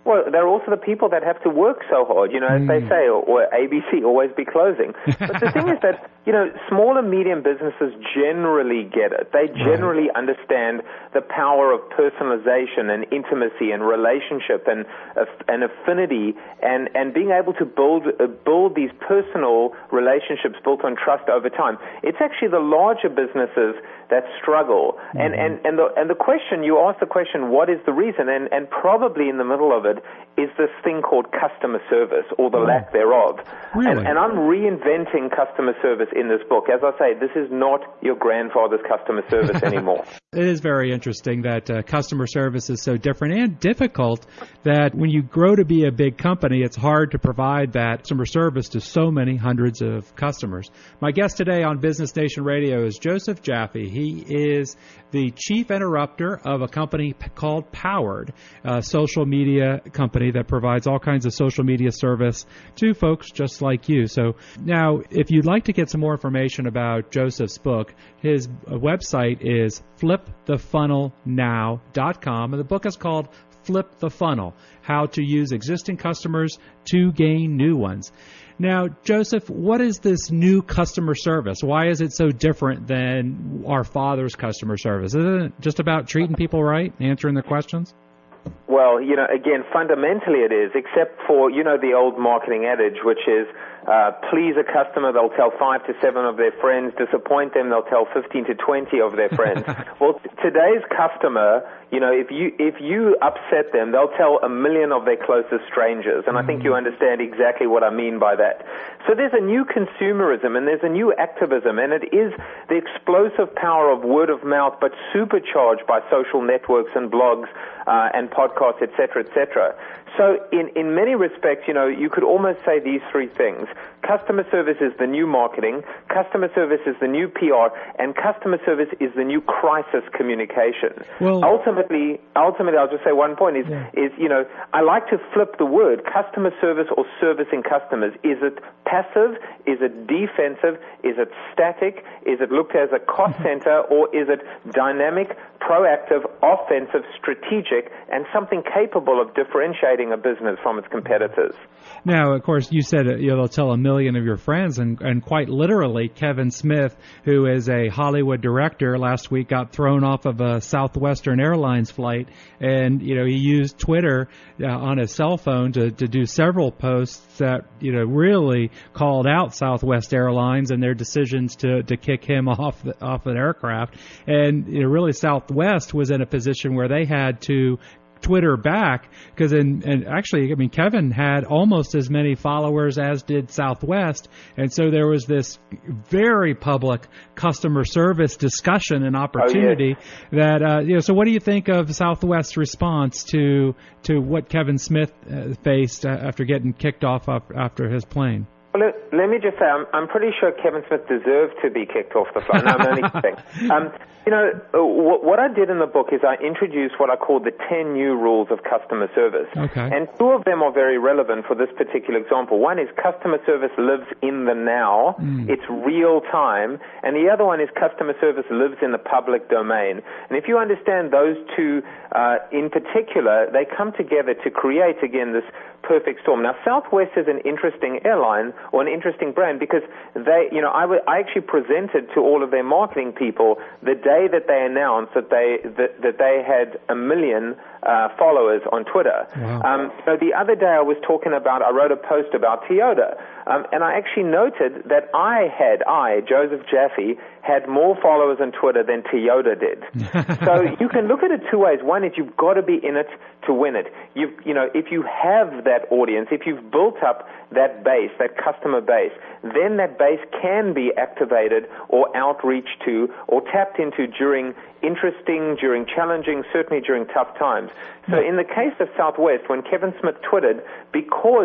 Well, they're also the people that have to work so hard, you know, as mm. they say, or, or A B C, always be closing. But the thing is that, you know, small and medium businesses generally get it. They generally right. understand the power of personalization and intimacy and relationship and uh, and affinity and, and being able to build uh, build these personal relationships built on trust over time. It's actually the larger businesses that struggle. Mm-hmm. And, and, and, the, and the question, you ask the question, what is the reason? And, and probably in the middle of it is this thing called customer service or the oh. lack thereof. Really? And, and I'm reinventing customer service in this book. As I say, this is not your grandfather's customer service anymore. It is very interesting that uh, customer service is so different and difficult that when you grow to be a big company, it's hard to provide that customer service to so many hundreds of customers. My guest today on Business Nation Radio is Joseph Jaffe. He is the chief interrupter of a company called Powered, a social media company that provides all kinds of social media service to folks just like you. So now, if you'd like to get some more information about Joseph's book, his website is flip the funnel now dot com, and the book is called Flip the Funnel, How to Use Existing Customers to Gain New Ones. Now, Joseph, what is this new customer service? Why is it so different than our father's customer service? Isn't it just about treating people right, answering their questions? Well, you know, again, fundamentally it is, except for, you know, the old marketing adage, which is, uh, please a customer, they'll tell five to seven of their friends. Disappoint them, they'll tell fifteen to twenty of their friends. Well, t- today's customer, you know, if you if you upset them, they'll tell a million of their closest strangers. And mm-hmm. I think you understand exactly what I mean by that. So there's a new consumerism and there's a new activism, and it is the explosive power of word of mouth, but supercharged by social networks and blogs uh, and podcasts, et cetera, et cetera. So in, in many respects, you know, you could almost say these three things. Customer service is the new marketing, customer service is the new P R, and customer service is the new crisis communication. Well, ultimately, ultimately, I'll just say one point is, yeah. is, you know, I like to flip the word, customer service or servicing customers. Is it passive? Is it defensive? Is it static? Is it looked at as a cost center, or is it dynamic, proactive, offensive, strategic, and something capable of differentiating a business from its competitors? Now, of course, you said you know, they'll tell a million of your friends, and, and quite literally, Kevin Smith, who is a Hollywood director, last week got thrown off of a Southwestern Airlines flight, and you know he used Twitter uh, on his cell phone to, to do several posts that you know really called out Southwest Airlines and their decisions to, to kick him off the, off an aircraft, and you know really Southwest was in a position where they had to Twitter back, because in and actually I mean Kevin had almost as many followers as did Southwest, and so there was this very public customer service discussion and opportunity oh, yeah. that uh, you know so what do you think of Southwest's response to to what Kevin Smith uh, faced uh, after getting kicked off after his plane? Well, let, let me just say, I'm, I'm pretty sure Kevin Smith deserved to be kicked off the flight. No, I'm only kidding. Um, you know, what, what I did in the book is I introduced what I call the ten new rules of customer service. Okay. And two of them are very relevant for this particular example. One is customer service lives in the now. Mm. It's real time. And the other one is customer service lives in the public domain. And if you understand those two uh, in particular, they come together to create, again, this perfect storm. Now, Southwest is an interesting airline or an interesting brand because they, you know, I, w- I actually presented to all of their marketing people the day that they announced that they that, that they had a million uh, followers on Twitter. Wow. Um, so the other day I was talking about, I wrote a post about Toyota, um, and I actually noted that I had, I, Joseph Jaffe, had more followers on Twitter than Toyota did. So you can look at it two ways. One is you've got to be in it to win it. You've, you know, if you have that audience, if you've built up that base, that customer base, then that base can be activated or outreach to or tapped into during interesting, during challenging, certainly during tough times. So in the case of Southwest, when Kevin Smith tweeted, because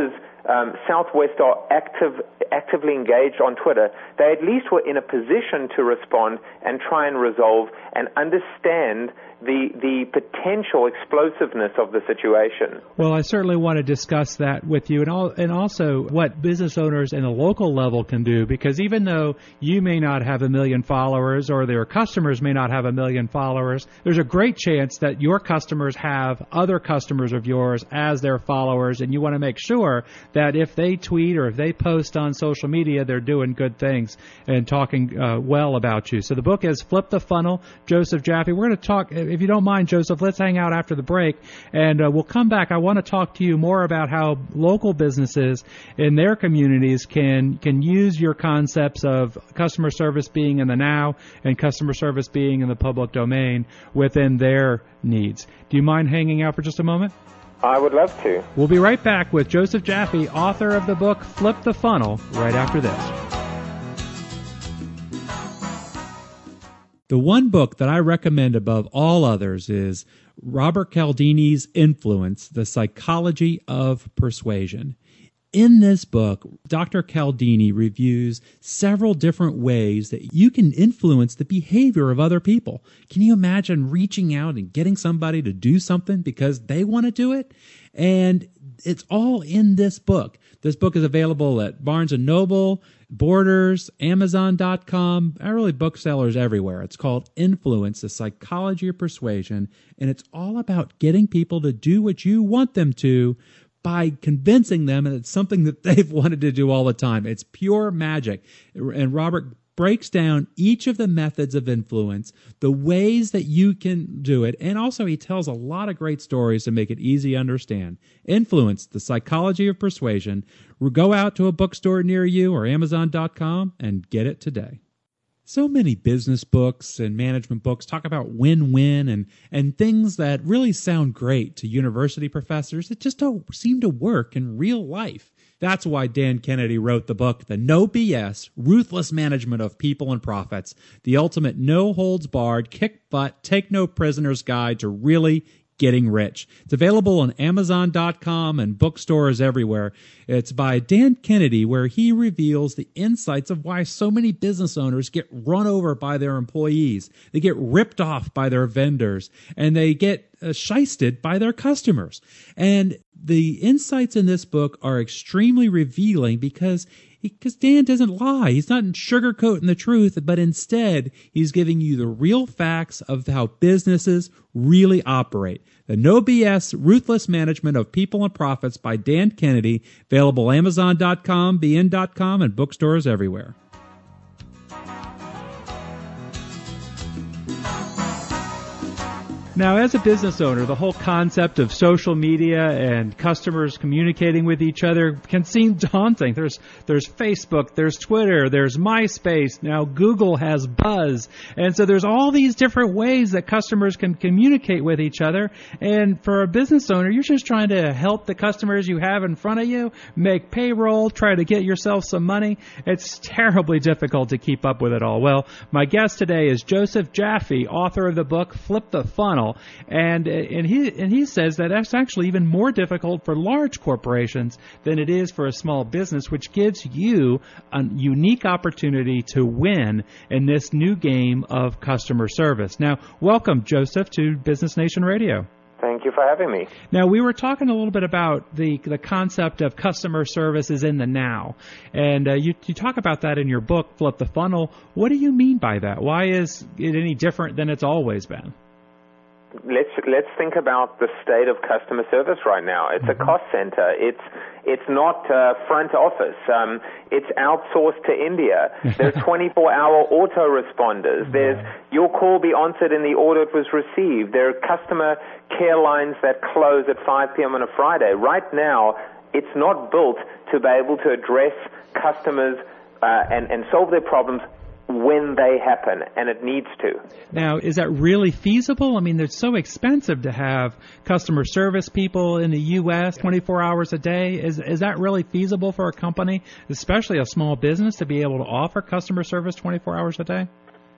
um, Southwest are active, actively engaged on Twitter, they at least were in a position to respond and try and resolve and understand the the potential explosiveness of the situation. Well, I certainly want to discuss that with you, and all, and also what business owners in a local level can do, because even though you may not have a million followers or their customers may not have a million followers, there's a great chance that your customers have other customers of yours as their followers, and you want to make sure that if they tweet or if they post on social media, they're doing good things and talking uh, well about you. So the book is Flip the Funnel, Joseph Jaffe. We're going to talk, if you don't mind, Joseph, let's hang out after the break, and uh, we'll come back. I want to talk to you more about how local businesses in their communities can can use your concepts of customer service being in the now and customer service being in the public domain within their needs. Do you mind hanging out for just a moment? I would love to. We'll be right back with Joseph Jaffe, author of the book Flip the Funnel, right after this. The one book that I recommend above all others is Robert Cialdini's Influence, The Psychology of Persuasion. In this book, Doctor Cialdini reviews several different ways that you can influence the behavior of other people. Can you imagine reaching out and getting somebody to do something because they want to do it? And it's all in this book. This book is available at Barnes and Noble, Borders, Amazon dot com, really booksellers everywhere. It's called Influence, The Psychology of Persuasion, and it's all about getting people to do what you want them to by convincing them that it's something that they've wanted to do all the time. It's pure magic. And Robert breaks down each of the methods of influence, the ways that you can do it, and also he tells a lot of great stories to make it easy to understand. Influence, The Psychology of Persuasion. Go out to a bookstore near you or Amazon dot com and get it today. So many business books and management books talk about win-win and, and things that really sound great to university professors that just don't seem to work in real life. That's why Dan Kennedy wrote the book, The No B S, Ruthless Management of People and Profits, the ultimate no-holds-barred, kick-butt, take-no-prisoners guide to really getting rich. It's available on Amazon dot com and bookstores everywhere. It's by Dan Kennedy, where he reveals the insights of why so many business owners get run over by their employees. They get ripped off by their vendors, and they get uh, shysted by their customers. And the insights in this book are extremely revealing because Because Dan doesn't lie. He's not sugarcoating the truth, but instead he's giving you the real facts of how businesses really operate. The No B S Ruthless Management of People and Profits by Dan Kennedy, available Amazon dot com, B N dot com, and bookstores everywhere. Now, as a business owner, the whole concept of social media and customers communicating with each other can seem daunting. There's there's Facebook, there's Twitter, there's MySpace, now Google has Buzz. And so there's all these different ways that customers can communicate with each other. And for a business owner, you're just trying to help the customers you have in front of you, make payroll, try to get yourself some money. It's terribly difficult to keep up with it all. Well, my guest today is Joseph Jaffe, author of the book Flip the Funnel. And and he and he says that that's actually even more difficult for large corporations than it is for a small business, which gives you a unique opportunity to win in this new game of customer service. Now, welcome, Joseph, to Business Nation Radio. Thank you for having me. Now, we were talking a little bit about the the concept of customer service is in the now. And uh, you, you talk about that in your book, Flip the Funnel. What do you mean by that? Why is it any different than it's always been? Let's let's think about the state of customer service right now. It's mm-hmm. a cost center. It's it's not uh, front office. Um, it's outsourced to India. There's twenty-four hour autoresponders. Mm-hmm. There's your call be answered in the order it was received. There are customer care lines that close at five p.m. on a Friday. Right now, it's not built to be able to address customers uh, and and solve their problems when they happen, and it needs to. Now, is that really feasible? I mean, it's so expensive to have customer service people in the U S twenty-four hours a day. Is is that really feasible for a company, especially a small business, to be able to offer customer service twenty-four hours a day?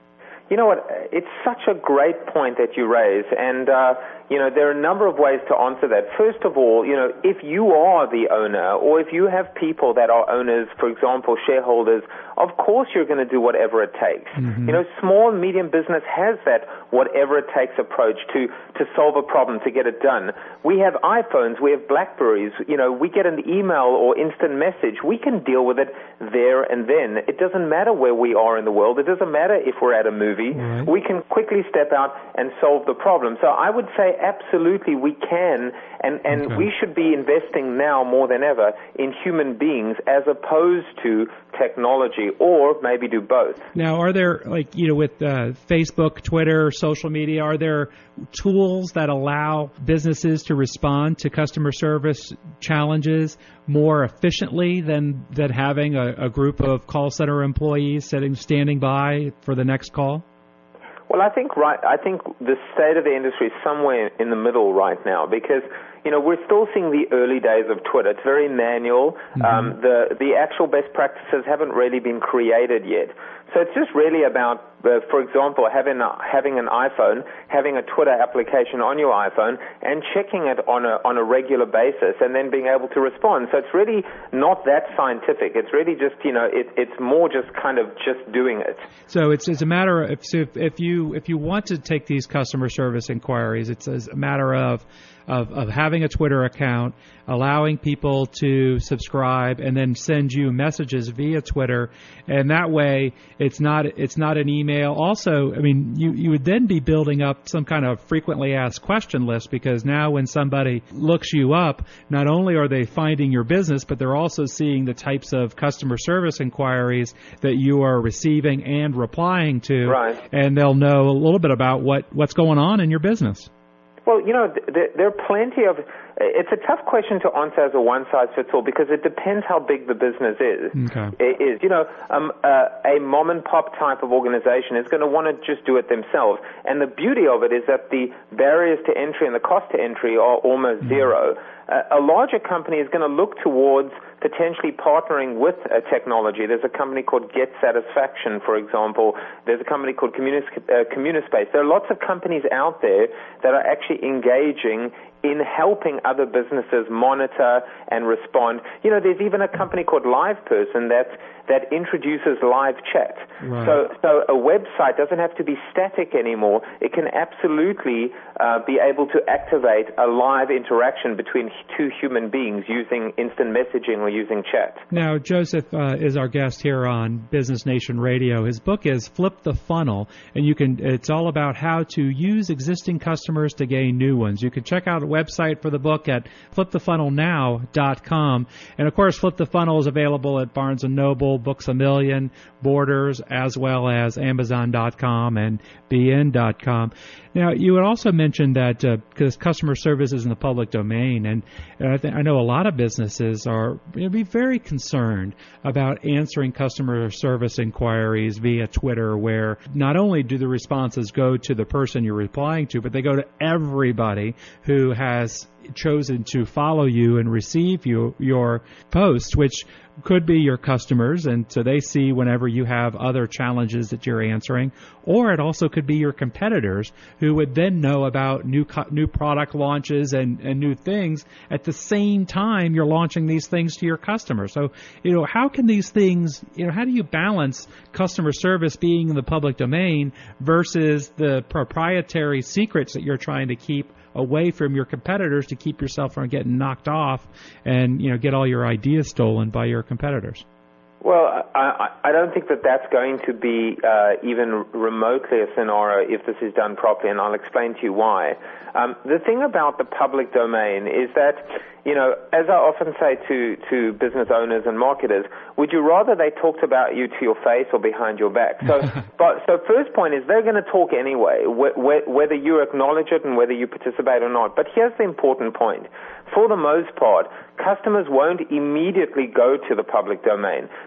You know what? It's such a great point that you raise, and uh, you know there are a number of ways to answer that. First of all, you know, if you are the owner, or if you have people that are owners, for example, shareholders, of course you're going to do whatever it takes. Mm-hmm. You know, small and medium business has that whatever it takes approach to to solve a problem, to get it done. We have iPhones, we have Blackberries. You know, we get an email or instant message. We can deal with it there and then. It doesn't matter where we are in the world. It doesn't matter if we're at a movie. Right. We can quickly step out and solve the problem. So I would say absolutely we can, and, and okay. we should be investing now more than ever in human beings as opposed to technology, or maybe do both. Now, are there, like, you know, with uh, Facebook, Twitter, social media, are there tools that allow businesses to respond to customer service challenges more efficiently than, than having a, a group of call center employees sitting, standing by for the next call? Well, I think right. I think the state of the industry is somewhere in the middle right now, because you know we're still seeing the early days of Twitter. It's very manual. Mm-hmm. Um, the the actual best practices haven't really been created yet. So it's just really about, uh, for example, having a, having an iPhone, having a Twitter application on your iPhone, and checking it on a on a regular basis, and then being able to respond. So it's really not that scientific. It's really just, you know, it, it's more just kind of just doing it. So it's it's a matter of so if, if you if you want to take these customer service inquiries, it's a matter of Of, of having a Twitter account, allowing people to subscribe, and then send you messages via Twitter, and that way it's not it's not an email. Also, I mean, you, you would then be building up some kind of frequently asked question list, because now when somebody looks you up, not only are they finding your business, but they're also seeing the types of customer service inquiries that you are receiving and replying to, right. And they'll know a little bit about what, what's going on in your business. Well, you know, there, there are plenty of. It's a tough question to answer as a one-size-fits-all, because it depends how big the business is. Okay. It is, you know, um, uh, a mom-and-pop type of organization is going to want to just do it themselves, and the beauty of it is that the barriers to entry and the cost to entry are almost mm-hmm. zero. Uh, a larger company is going to look towards potentially partnering with a technology. There's a company called Get Satisfaction, for example. There's a company called Communis- uh, Communispace. There are lots of companies out there that are actually engaging in helping other businesses monitor and respond. You know, there's even a company called LivePerson that that introduces live chat. Right. So, so a website doesn't have to be static anymore. It can absolutely uh, be able to activate a live interaction between two human beings using instant messaging or using chat. Now, Joseph uh, is our guest here on Business Nation Radio. His book is Flip the Funnel, and you can. It's all about how to use existing customers to gain new ones. You can check out a website for the book at flip the funnel now dot com, and of course, Flip the Funnel is available at Barnes and Noble, Books A Million, Borders, as well as Amazon dot com and B N dot com. Now, you had also mentioned that because uh, customer service is in the public domain, and, and I, th- I know a lot of businesses are you know, be very concerned about answering customer service inquiries via Twitter, where not only do the responses go to the person you're replying to, but they go to everybody who has chosen to follow you and receive you, your post, which could be your customers, and so they see whenever you have other challenges that you're answering, or it also could be your competitors who would then know about new co- new product launches and, and new things at the same time you're launching these things to your customers. So, you know, how can these things, you know, how do you balance customer service being in the public domain versus the proprietary secrets that you're trying to keep away from your competitors to keep yourself from getting knocked off and, you know, get all your ideas stolen by your competitors? Well, I, I don't think that that's going to be uh, even remotely a scenario if this is done properly, and I'll explain to you why. Um, the thing about the public domain is that, you know, as I often say to, to business owners and marketers, would you rather they talked about you to your face or behind your back? So, but, so first point is they're going to talk anyway, wh- wh- whether you acknowledge it and whether you participate or not. But here's the important point. For the most part, customers won't immediately go to the public domain.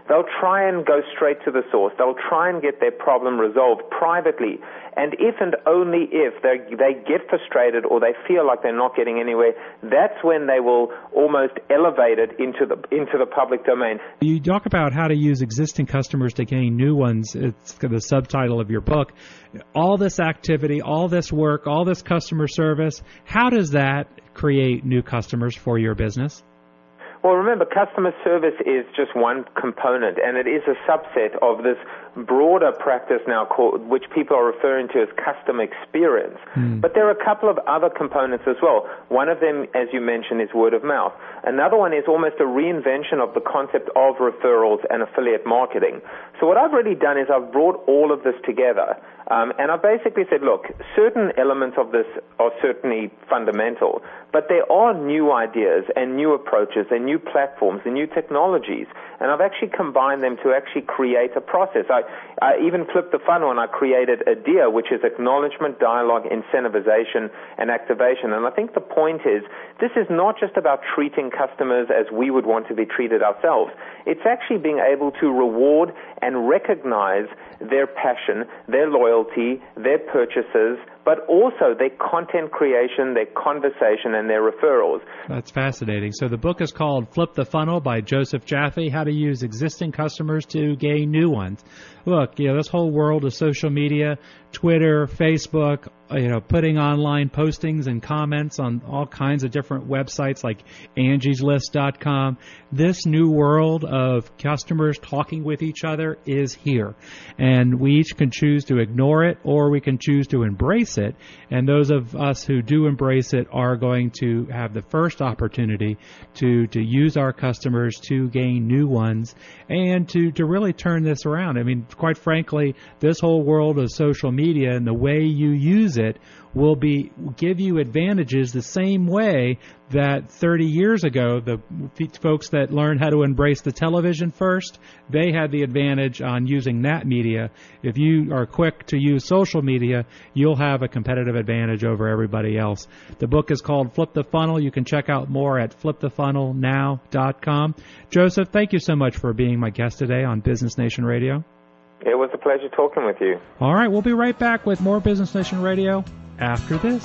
they'll try and go straight to the source. They'll try and get their problem resolved privately. And if and only if they they get frustrated or they feel like they're not getting anywhere, that's when they will almost elevate it into the into the public domain. You talk about how to use existing customers to gain new ones. It's the subtitle of your book. All this activity, all this work, all this customer service, how does that create new customers for your business? Well, remember, customer service is just one component, and it is a subset of this broader practice now called, which people are referring to as customer experience. Mm. But there are a couple of other components as well. One of them, as you mentioned, is word of mouth. Another one is almost a reinvention of the concept of referrals and affiliate marketing. So what I've really done is I've brought all of this together. Um, and I basically said, look, certain elements of this are certainly fundamental, but there are new ideas and new approaches and new platforms and new technologies, and I've actually combined them to actually create a process. I, I even flipped the funnel and I created A D I A, which is acknowledgement, dialogue, incentivization, and activation. And I think the point is, this is not just about treating customers as we would want to be treated ourselves. It's actually being able to reward and recognize their passion, their loyalty, their purchases, but also their content creation, their conversation, and their referrals. That's fascinating. So the book is called Flip the Funnel by Joseph Jaffe, How to Use Existing Customers to Gain New Ones. Look, you know, this whole world of social media, Twitter, Facebook, you know, putting online postings and comments on all kinds of different websites like Angie's List dot com. This new world of customers talking with each other is here. And we each can choose to ignore it or we can choose to embrace it. And those of us who do embrace it are going to have the first opportunity to, to use our customers to gain new ones and to, to really turn this around. I mean, quite frankly, this whole world of social media and the way you use it will be give you advantages the same way that thirty years ago, the folks that learned how to embrace the television first, they had the advantage on using that media. If you are quick to use social media, you'll have a competitive advantage over everybody else. The book is called Flip the Funnel. You can check out more at flip the funnel now dot com. Joseph, thank you so much for being my guest today on Business Nation Radio. It was a pleasure talking with you. All right, we'll be right back with more Business Nation Radio after this.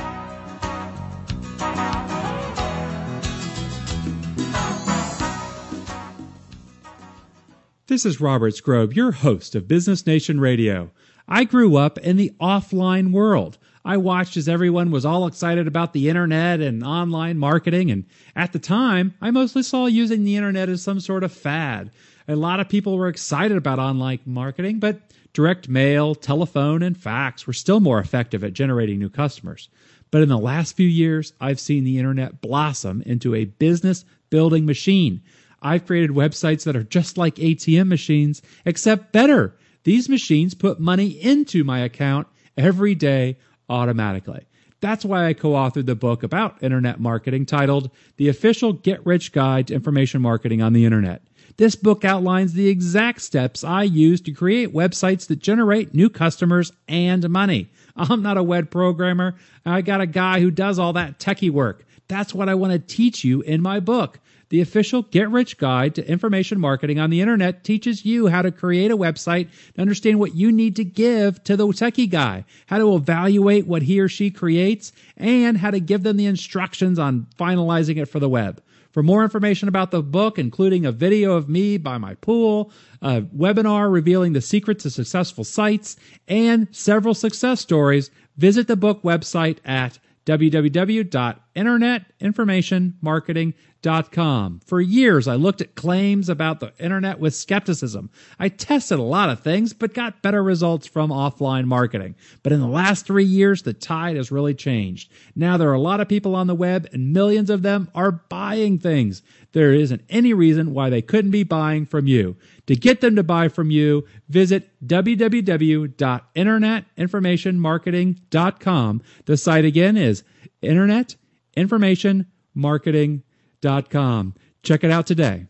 This is Robert Scrobe, your host of Business Nation Radio. I grew up in the offline world. I watched as everyone was all excited about the internet and online marketing, and at the time, I mostly saw using the internet as some sort of fad. A lot of people were excited about online marketing, but direct mail, telephone, and fax were still more effective at generating new customers. But in the last few years, I've seen the internet blossom into a business-building machine. I've created websites that are just like A T M machines, except better. These machines put money into my account every day automatically. That's why I co-authored the book about internet marketing titled The Official Get-Rich Guide to Information Marketing on the Internet. This book outlines the exact steps I use to create websites that generate new customers and money. I'm not a web programmer. I got a guy who does all that techie work. That's what I want to teach you in my book. The Official Get-Rich Guide to Information Marketing on the Internet teaches you how to create a website to understand what you need to give to the techie guy, how to evaluate what he or she creates, and how to give them the instructions on finalizing it for the web. For more information about the book, including a video of me by my pool, a webinar revealing the secrets of successful sites, and several success stories, visit the book website at w w w dot internet information marketing dot com. For years, I looked at claims about the internet with skepticism. I tested a lot of things, but got better results from offline marketing. But in the last three years, the tide has really changed. Now there are a lot of people on the web, and millions of them are buying things. There isn't any reason why they couldn't be buying from you. To get them to buy from you, visit w w w dot internet information marketing dot com. The site again is internet information marketing dot com. Check it out today.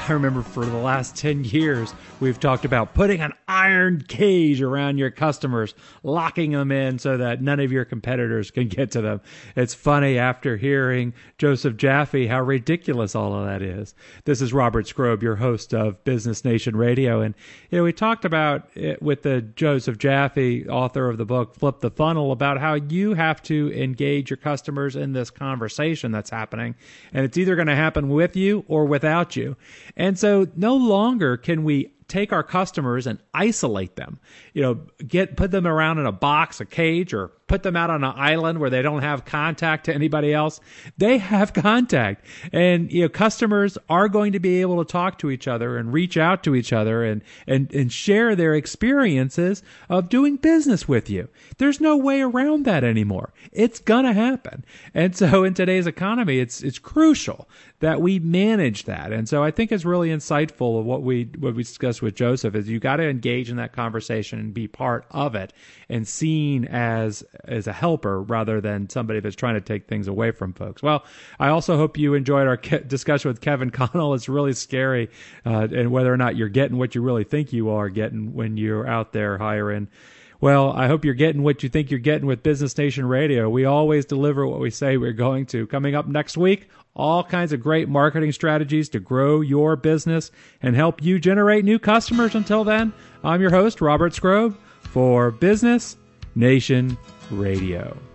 I remember for the last ten years, we've talked about putting an iron cage around your customers, locking them in so that none of your competitors can get to them. It's funny after hearing Joseph Jaffe how ridiculous all of that is. This is Robert Skrobe, your host of Business Nation Radio. And, you know, we talked about it with the Joseph Jaffe, author of the book Flip the Funnel, about how you have to engage your customers in this conversation that's happening. And it's either going to happen with you or without you. And so no longer can we take our customers and isolate them, you know, get put them around in a box, a cage, or put them out on an island where they don't have contact to anybody else. They have contact, and you know, customers are going to be able to talk to each other and reach out to each other and and and share their experiences of doing business with you. There's no way around that anymore. It's gonna happen, and so in today's economy, it's it's crucial that we manage that. And so I think it's really insightful of what we what we discussed with Joseph is you got to engage in that conversation and be part of it and seen as as a helper rather than somebody that's trying to take things away from folks. Well, I also hope you enjoyed our ke- discussion with Kevin Connell. It's really scary uh, and whether or not you're getting what you really think you are getting when you're out there hiring. Well, I hope you're getting what you think you're getting with Business Nation Radio. We always deliver what we say we're going to. Coming up next week, all kinds of great marketing strategies to grow your business and help you generate new customers. Until then, I'm your host, Robert Skrobe, for Business Nation Radio.